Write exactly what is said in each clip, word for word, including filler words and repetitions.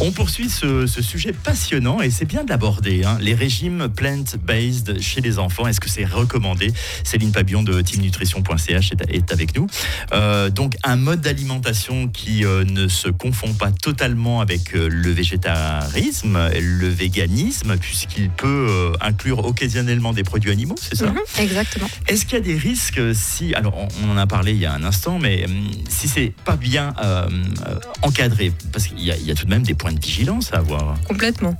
On poursuit ce, ce sujet passionnant et c'est bien de l'aborder. Hein. Les régimes plant-based chez les enfants, est-ce que c'est recommandé ? Céline Pabion de team nutrition point c h est, est avec nous. Euh, donc un mode d'alimentation qui euh, ne se confond pas totalement avec euh, le végétarisme, le véganisme, puisqu'il peut euh, inclure occasionnellement des produits animaux, c'est ça ? Mm-hmm, exactement. Est-ce qu'il y a des risques si, alors on, on en a parlé il y a un instant, mais hum, si c'est pas bien euh, euh, encadré, parce qu'il y a, il y a tout de même des points de vigilance à avoir. Complètement.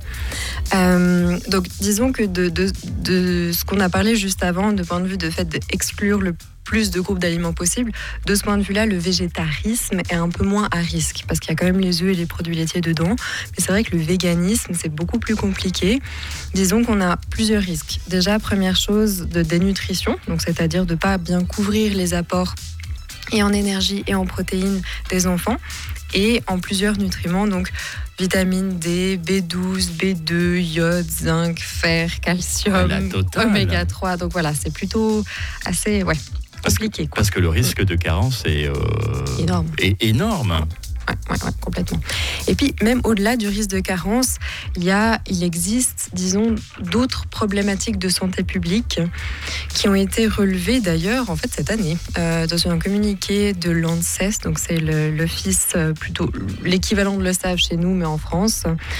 Euh, donc, disons que de, de, de ce qu'on a parlé juste avant, de point de vue de fait d'exclure le plus de groupes d'aliments possibles, de ce point de vue-là, le végétarisme est un peu moins à risque, parce qu'il y a quand même les œufs et les produits laitiers dedans. Mais c'est vrai que le véganisme, c'est beaucoup plus compliqué. Disons qu'on a plusieurs risques. Déjà, première chose, de dénutrition, donc c'est-à-dire de ne pas bien couvrir les apports et en énergie et en protéines des enfants, et en plusieurs nutriments, donc vitamine D, B douze, B deux, iode, zinc, fer, calcium, oméga trois. Donc voilà, c'est plutôt assez ouais, compliqué. Parce que, parce que le risque de carence est, euh, énorme. est énorme. Ouais, ouais, ouais, complètement. Et puis, même au-delà du risque de carence, il, y a, il existe, disons, d'autres problématiques de santé publique qui ont été relevées d'ailleurs, en fait, cette année, euh, dans un communiqué de l'ANSES, donc c'est le, l'office, euh, plutôt l'équivalent de l'O S A V chez nous, mais en France,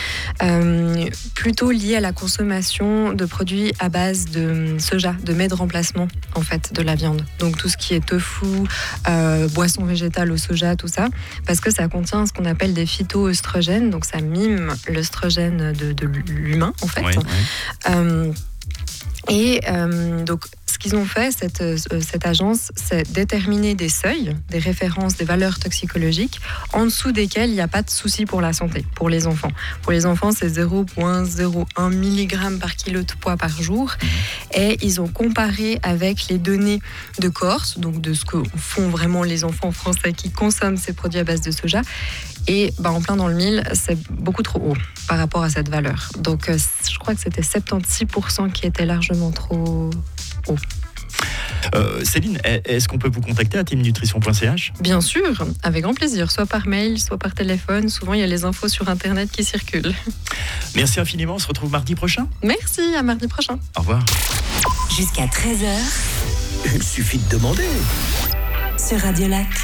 euh, plutôt lié à la consommation de produits à base de soja, de mets de remplacement, en fait, de la viande. Donc, tout ce qui est tofu, euh, boissons végétales au soja, tout ça, parce que ça contient ce qu'on appelle des phytoœstrogènes, donc ça mime l'œstrogène de, de l'humain en fait. Oui, oui. Euh, et euh, donc ce qu'ils ont fait, cette, euh, cette agence, c'est déterminer des seuils, des références, des valeurs toxicologiques, en dessous desquelles il n'y a pas de souci pour la santé, pour les enfants. Pour les enfants, c'est zéro virgule zéro un milligrammes par kilo de poids par jour. Et ils ont comparé avec les données de Corse, donc de ce que font vraiment les enfants français qui consomment ces produits à base de soja. Et bah, en plein dans le mille, c'est beaucoup trop haut par rapport à cette valeur. Donc euh, je crois que c'était soixante-seize pour cent qui était largement trop haut. Euh, Céline, est-ce qu'on peut vous contacter à team nutrition point c h ? Bien sûr, avec grand plaisir, soit par mail, soit par téléphone. Souvent, il y a les infos sur Internet qui circulent. Merci infiniment, on se retrouve mardi prochain. Merci, à mardi prochain. Au revoir. Jusqu'à treize heures. Il suffit de demander. Sur Radio Lac.